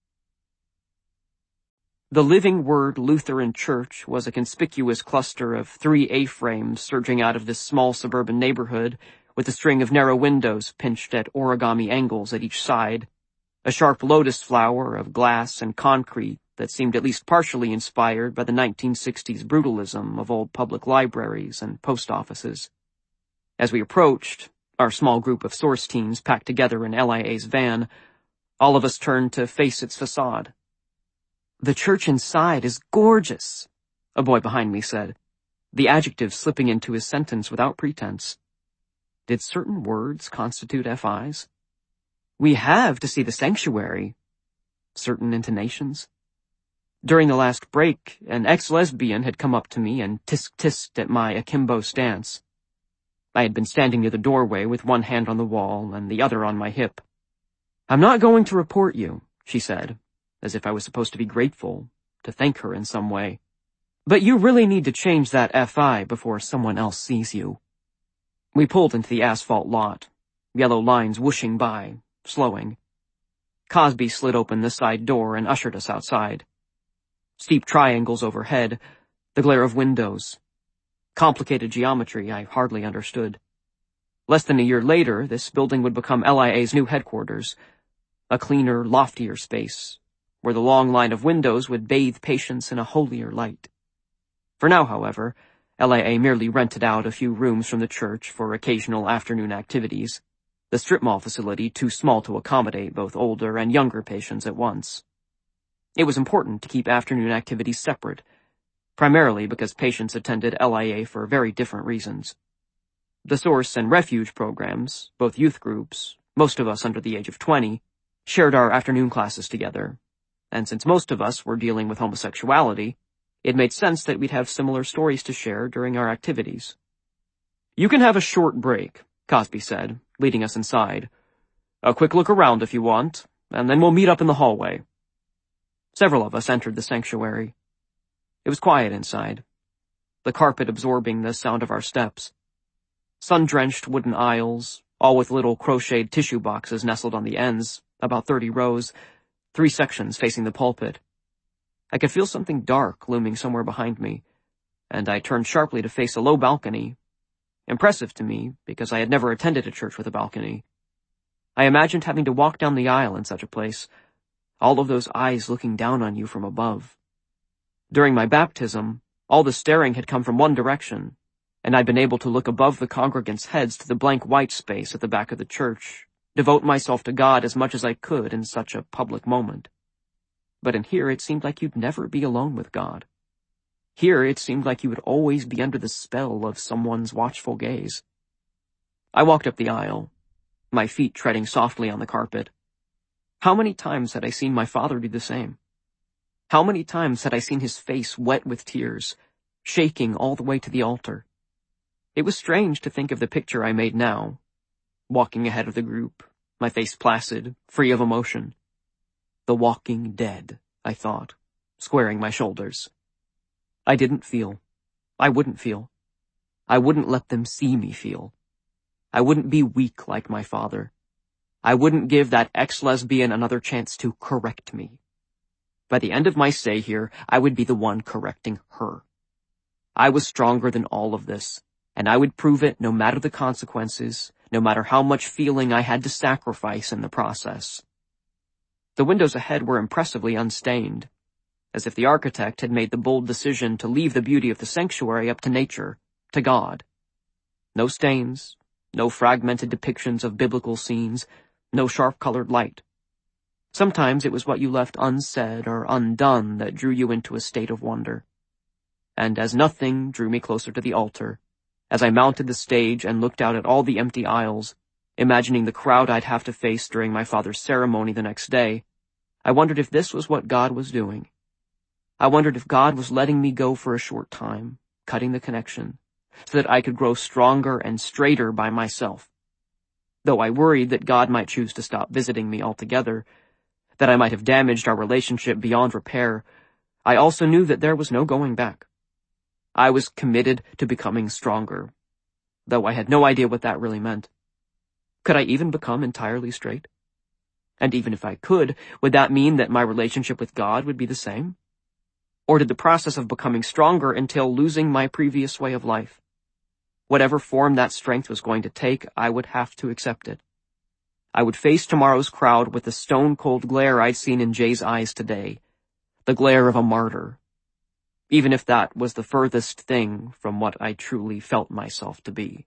The Living Word Lutheran Church was a conspicuous cluster of 3 A-frames surging out of this small suburban neighborhood with a string of narrow windows pinched at origami angles at each side, a sharp lotus flower of glass and concrete that seemed at least partially inspired by the 1960s brutalism of old public libraries and post offices. As we approached, our small group of source teens packed together in LIA's van, all of us turned to face its facade. "The church inside is gorgeous," a boy behind me said, the adjective slipping into his sentence without pretense. Did certain words constitute FIs? "We have to see the sanctuary." Certain intonations? During the last break, an ex-lesbian had come up to me and tisk-tisked at my akimbo stance. I had been standing near the doorway with one hand on the wall and the other on my hip. "I'm not going to report you," she said, as if I was supposed to be grateful, to thank her in some way. "But you really need to change that FI before someone else sees you." We pulled into the asphalt lot, yellow lines whooshing by, slowing. Cosby slid open the side door and ushered us outside. Steep triangles overhead, the glare of windows. Complicated geometry I hardly understood. Less than a year later, this building would become LIA's new headquarters, a cleaner, loftier space, where the long line of windows would bathe patients in a holier light. For now, however, LIA merely rented out a few rooms from the church for occasional afternoon activities, the strip mall facility too small to accommodate both older and younger patients at once. It was important to keep afternoon activities separate, primarily because patients attended LIA for very different reasons. The Source and Refuge programs, both youth groups, most of us under the age of 20, shared our afternoon classes together, and since most of us were dealing with homosexuality, it made sense that we'd have similar stories to share during our activities. "You can have a short break," Cosby said, leading us inside. "A quick look around if you want, and then we'll meet up in the hallway." Several of us entered the sanctuary. It was quiet inside, the carpet absorbing the sound of our steps. Sun-drenched wooden aisles, all with little crocheted tissue boxes nestled on the ends, about 30 rows, 3 sections facing the pulpit. I could feel something dark looming somewhere behind me, and I turned sharply to face a low balcony, impressive to me because I had never attended a church with a balcony. I imagined having to walk down the aisle in such a place, all of those eyes looking down on you from above. During my baptism, all the staring had come from one direction, and I'd been able to look above the congregants' heads to the blank white space at the back of the church, devote myself to God as much as I could in such a public moment. But in here it seemed like you'd never be alone with God. Here it seemed like you would always be under the spell of someone's watchful gaze. I walked up the aisle, my feet treading softly on the carpet. How many times had I seen my father do the same? How many times had I seen his face wet with tears, shaking all the way to the altar? It was strange to think of the picture I made now, walking ahead of the group, my face placid, free of emotion. The walking dead, I thought, squaring my shoulders. I didn't feel. I wouldn't feel. I wouldn't let them see me feel. I wouldn't be weak like my father. I wouldn't give that ex-lesbian another chance to correct me. By the end of my stay here, I would be the one correcting her. I was stronger than all of this, and I would prove it no matter the consequences, no matter how much feeling I had to sacrifice in the process. The windows ahead were impressively unstained, as if the architect had made the bold decision to leave the beauty of the sanctuary up to nature, to God. No stains, no fragmented depictions of biblical scenes, no sharp-colored light. Sometimes it was what you left unsaid or undone that drew you into a state of wonder. And as nothing drew me closer to the altar, as I mounted the stage and looked out at all the empty aisles, imagining the crowd I'd have to face during my father's ceremony the next day, I wondered if this was what God was doing. I wondered if God was letting me go for a short time, cutting the connection, so that I could grow stronger and straighter by myself. Though I worried that God might choose to stop visiting me altogether, that I might have damaged our relationship beyond repair, I also knew that there was no going back. I was committed to becoming stronger, though I had no idea what that really meant. Could I even become entirely straight? And even if I could, would that mean that my relationship with God would be the same? Or did the process of becoming stronger entail losing my previous way of life? Whatever form that strength was going to take, I would have to accept it. I would face tomorrow's crowd with the stone-cold glare I'd seen in Jay's eyes today, the glare of a martyr, even if that was the furthest thing from what I truly felt myself to be.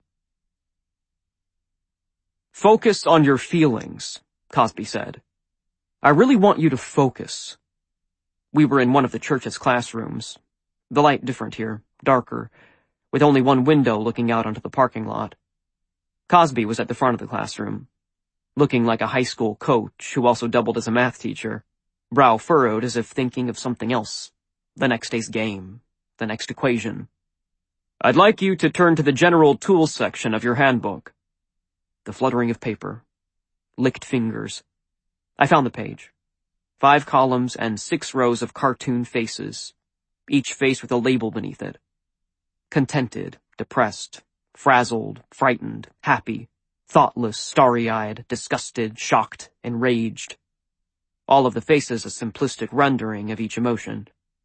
Focus on your feelings, Cosby said. I really want you to focus. We were in one of the church's classrooms. The light different here, darker, with only one window looking out onto the parking lot. Cosby was at the front of the classroom, looking like a high school coach who also doubled as a math teacher, brow furrowed as if thinking of something else, the next day's game, the next equation. I'd like you to turn to the general tools section of your handbook. The fluttering of paper, licked fingers. I found the page. 5 columns and 6 rows of cartoon faces, each face with a label beneath it. Contented, depressed, frazzled, frightened, happy, thoughtless, starry-eyed, disgusted, shocked, enraged. All of the faces a simplistic rendering of each emotion.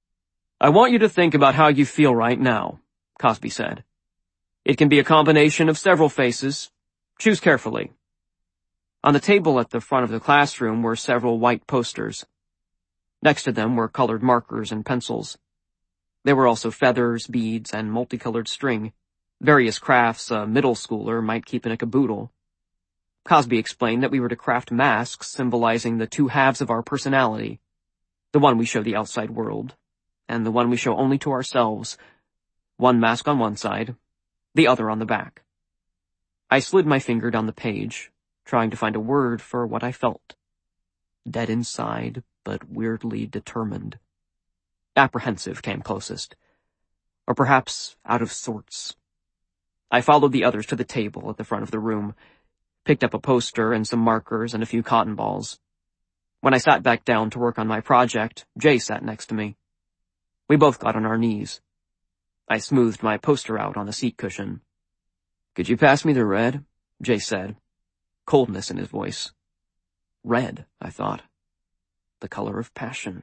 I want you to think about how you feel right now, Cosby said. It can be a combination of several faces. Choose carefully. On the table at the front of the classroom were several white posters. Next to them were colored markers and pencils. There were also feathers, beads, and multicolored string, various crafts a middle schooler might keep in a caboodle. Cosby explained that we were to craft masks symbolizing the 2 halves of our personality, the one we show the outside world, and the one we show only to ourselves, one mask on one side, the other on the back. I slid my finger down the page, trying to find a word for what I felt. Dead inside, but weirdly determined. Apprehensive came closest. Or perhaps out of sorts. I followed the others to the table at the front of the room, picked up a poster and some markers and a few cotton balls. When I sat back down to work on my project, Jay sat next to me. We both got on our knees. I smoothed my poster out on the seat cushion. Could you pass me the red? Jay said, coldness in his voice. Red, I thought. The color of passion.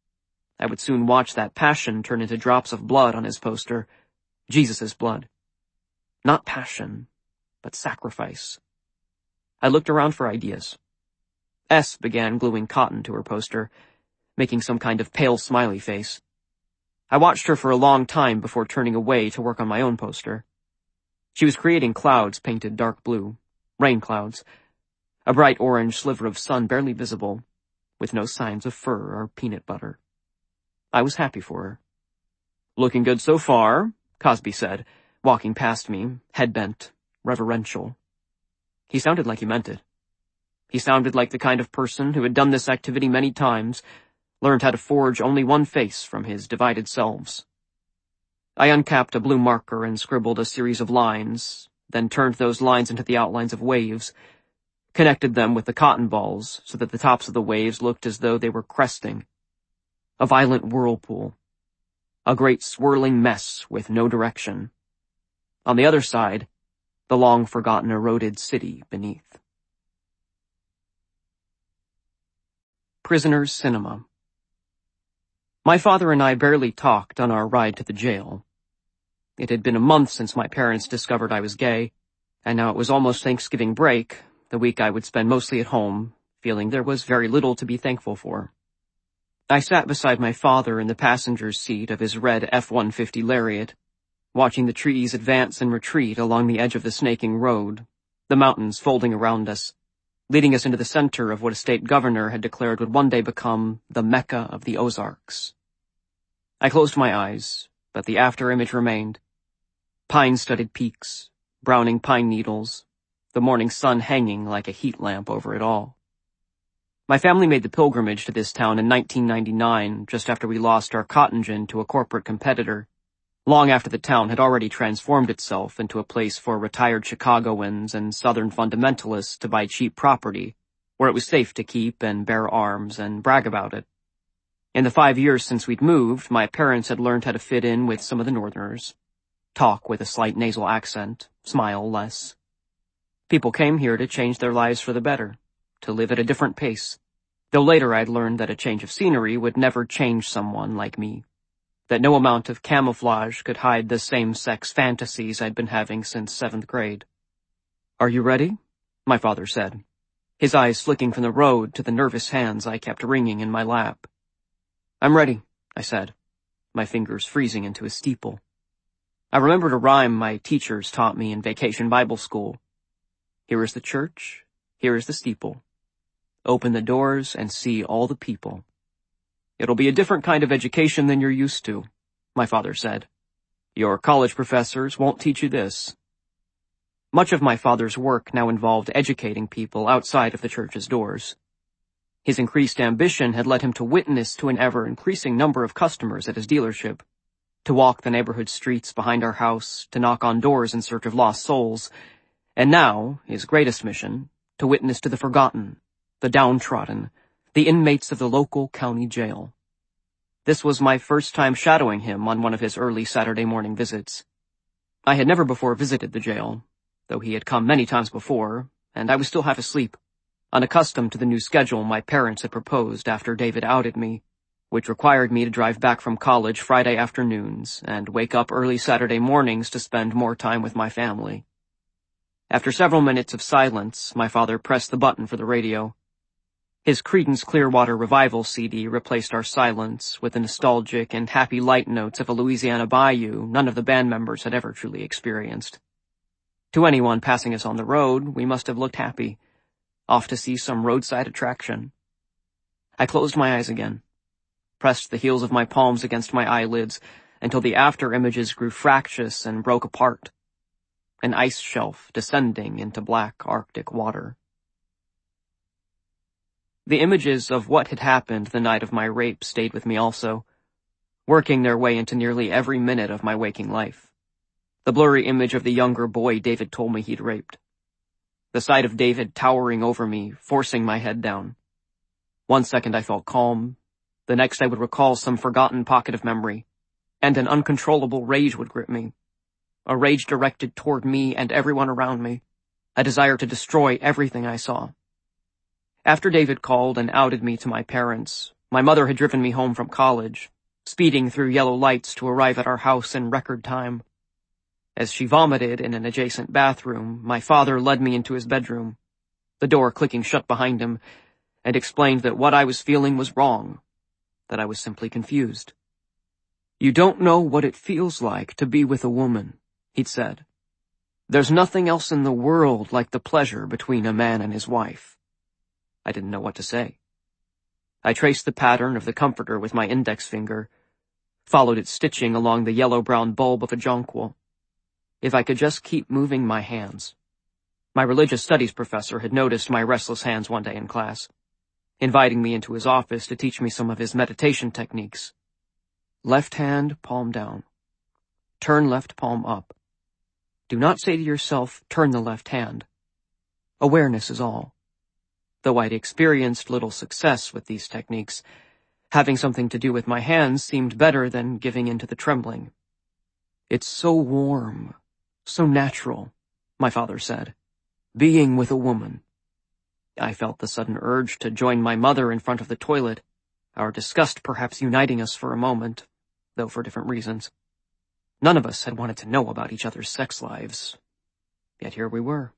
I would soon watch that passion turn into drops of blood on his poster. Jesus' blood. Not passion, but sacrifice. I looked around for ideas. S began gluing cotton to her poster, making some kind of pale smiley face. I watched her for a long time before turning away to work on my own poster. She was creating clouds painted dark blue, rain clouds, a bright orange sliver of sun barely visible, with no signs of fur or peanut butter. I was happy for her. "Looking good so far," Cosby said, walking past me, head bent, reverential. He sounded like he meant it. He sounded like the kind of person who had done this activity many times, learned how to forge only one face from his divided selves. I uncapped a blue marker and scribbled a series of lines, then turned those lines into the outlines of waves, connected them with the cotton balls so that the tops of the waves looked as though they were cresting. A violent whirlpool. A great swirling mess with no direction. On the other side, the long-forgotten eroded city beneath. Prisoner's Cinema. My father and I barely talked on our ride to the jail. It had been a month since my parents discovered I was gay, and now it was almost Thanksgiving break, the week I would spend mostly at home, feeling there was very little to be thankful for. I sat beside my father in the passenger's seat of his red F-150 Lariat, watching the trees advance and retreat along the edge of the snaking road, the mountains folding around us, leading us into the center of what a state governor had declared would one day become the Mecca of the Ozarks. I closed my eyes, but the after-image remained. Pine-studded peaks, browning pine needles, the morning sun hanging like a heat lamp over it all. My family made the pilgrimage to this town in 1999, just after we lost our cotton gin to a corporate competitor, long after the town had already transformed itself into a place for retired Chicagoans and Southern fundamentalists to buy cheap property, where it was safe to keep and bear arms and brag about it. In the 5 years since we'd moved, my parents had learned how to fit in with some of the Northerners, talk with a slight nasal accent, smile less. People came here to change their lives for the better, to live at a different pace, though later I'd learned that a change of scenery would never change someone like me, that no amount of camouflage could hide the same-sex fantasies I'd been having since 7th grade. "Are you ready?" my father said, his eyes flicking from the road to the nervous hands I kept wringing in my lap. "I'm ready," I said, my fingers freezing into a steeple. I remembered a rhyme my teachers taught me in vacation Bible school. "Here is the church, here is the steeple. Open the doors and see all the people." "It'll be a different kind of education than you're used to," my father said. "Your college professors won't teach you this." Much of my father's work now involved educating people outside of the church's doors. His increased ambition had led him to witness to an ever-increasing number of customers at his dealership, to walk the neighborhood streets behind our house, to knock on doors in search of lost souls, and now, his greatest mission, to witness to the forgotten, the downtrodden, the inmates of the local county jail. This was my first time shadowing him on one of his early Saturday morning visits. I had never before visited the jail, though he had come many times before, and I was still half asleep, unaccustomed to the new schedule my parents had proposed after David outed me, which required me to drive back from college Friday afternoons and wake up early Saturday mornings to spend more time with my family. After several minutes of silence, my father pressed the button for the radio. His Creedence Clearwater Revival CD replaced our silence with the nostalgic and happy light notes of a Louisiana bayou none of the band members had ever truly experienced. To anyone passing us on the road, we must have looked happy, off to see some roadside attraction. I closed my eyes again, pressed the heels of my palms against my eyelids until the after-images grew fractious and broke apart. An ice shelf descending into black Arctic water. The images of what had happened the night of my rape stayed with me also, working their way into nearly every minute of my waking life. The blurry image of the younger boy David told me he'd raped. The sight of David towering over me, forcing my head down. One second I felt calm, the next I would recall some forgotten pocket of memory, and an uncontrollable rage would grip me. A rage directed toward me and everyone around me, a desire to destroy everything I saw. After David called and outed me to my parents, my mother had driven me home from college, speeding through yellow lights to arrive at our house in record time. As she vomited in an adjacent bathroom, my father led me into his bedroom, the door clicking shut behind him, and explained that what I was feeling was wrong, that I was simply confused. "You don't know what it feels like to be with a woman," he'd said. "There's nothing else in the world like the pleasure between a man and his wife." I didn't know what to say. I traced the pattern of the comforter with my index finger, followed its stitching along the yellow-brown bulb of a jonquil. If I could just keep moving my hands. My religious studies professor had noticed my restless hands one day in class, inviting me into his office to teach me some of his meditation techniques. Left hand, palm down. Turn left palm up. Do not say to yourself, turn the left hand. Awareness is all. Though I'd experienced little success with these techniques, having something to do with my hands seemed better than giving in to the trembling. "It's so warm, so natural," my father said, "being with a woman." I felt the sudden urge to join my mother in front of the toilet, our disgust perhaps uniting us for a moment, though for different reasons. None of us had wanted to know about each other's sex lives, yet here we were.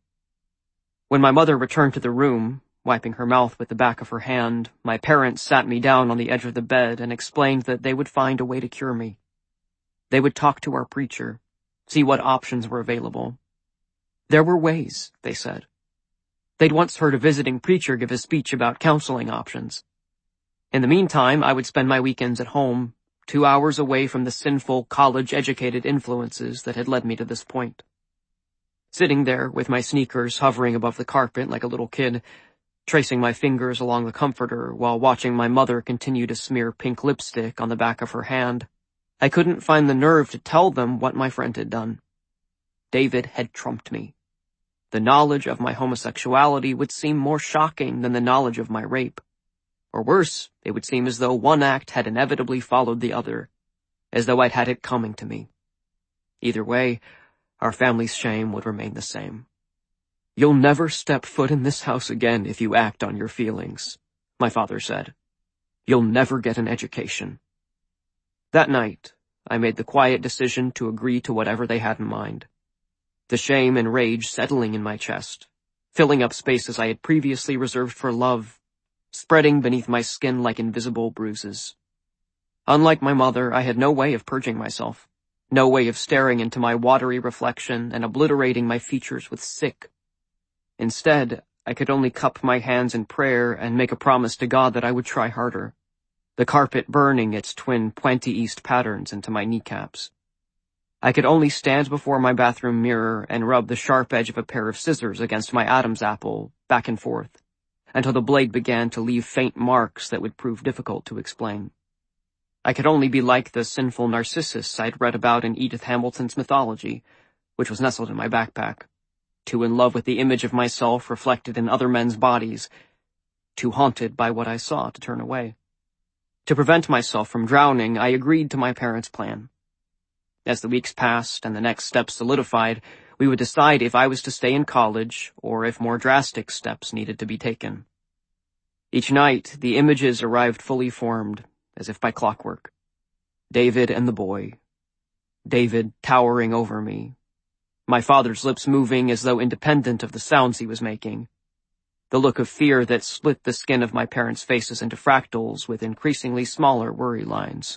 When my mother returned to the room, wiping her mouth with the back of her hand, my parents sat me down on the edge of the bed and explained that they would find a way to cure me. They would talk to our preacher, see what options were available. There were ways, they said. They'd once heard a visiting preacher give a speech about counseling options. In the meantime, I would spend my weekends at home, 2 hours away from the sinful, college-educated influences that had led me to this point. Sitting there with my sneakers hovering above the carpet like a little kid, tracing my fingers along the comforter while watching my mother continue to smear pink lipstick on the back of her hand, I couldn't find the nerve to tell them what my friend had done. David had trumped me. The knowledge of my homosexuality would seem more shocking than the knowledge of my rape. Or worse, it would seem as though one act had inevitably followed the other, as though I'd had it coming to me. Either way, our family's shame would remain the same. "You'll never step foot in this house again if you act on your feelings," my father said. "You'll never get an education." That night, I made the quiet decision to agree to whatever they had in mind. The shame and rage settling in my chest, filling up spaces I had previously reserved for love, spreading beneath my skin like invisible bruises. Unlike my mother, I had no way of purging myself, no way of staring into my watery reflection and obliterating my features with sick. Instead, I could only cup my hands in prayer and make a promise to God that I would try harder, the carpet burning its twin Pointy East patterns into my kneecaps. I could only stand before my bathroom mirror and rub the sharp edge of a pair of scissors against my Adam's apple, back and forth, until the blade began to leave faint marks that would prove difficult to explain. I could only be like the sinful Narcissus I'd read about in Edith Hamilton's mythology, which was nestled in my backpack, too in love with the image of myself reflected in other men's bodies, too haunted by what I saw to turn away. To prevent myself from drowning, I agreed to my parents' plan. As the weeks passed and the next steps solidified, we would decide if I was to stay in college or if more drastic steps needed to be taken. Each night, the images arrived fully formed, as if by clockwork. David and the boy. David towering over me. My father's lips moving as though independent of the sounds he was making. The look of fear that split the skin of my parents' faces into fractals with increasingly smaller worry lines.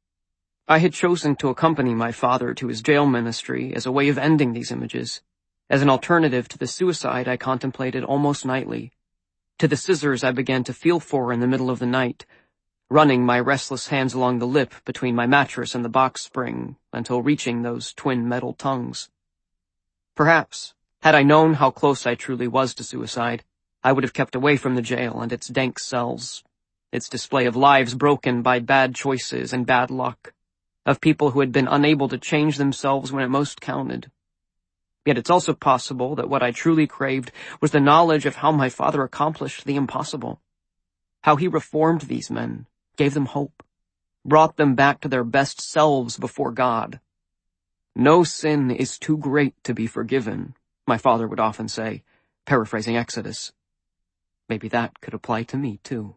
I had chosen to accompany my father to his jail ministry as a way of ending these images, as an alternative to the suicide I contemplated almost nightly, to the scissors I began to feel for in the middle of the night, running my restless hands along the lip between my mattress and the box spring until reaching those twin metal tongues. Perhaps, had I known how close I truly was to suicide, I would have kept away from the jail and its dank cells, its display of lives broken by bad choices and bad luck, of people who had been unable to change themselves when it most counted. Yet it's also possible that what I truly craved was the knowledge of how my father accomplished the impossible, how he reformed these men, gave them hope, brought them back to their best selves before God. "No sin is too great to be forgiven," my father would often say, paraphrasing Exodus. Maybe that could apply to me, too.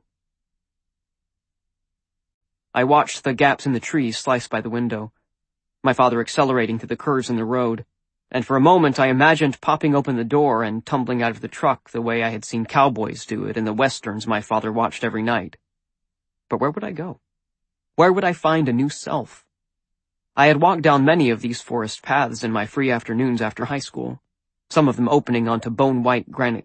I watched the gaps in the trees sliced by the window, my father accelerating through the curves in the road, and for a moment I imagined popping open the door and tumbling out of the truck the way I had seen cowboys do it in the westerns my father watched every night. But where would I go? Where would I find a new self? I had walked down many of these forest paths in my free afternoons after high school, some of them opening onto bone-white granite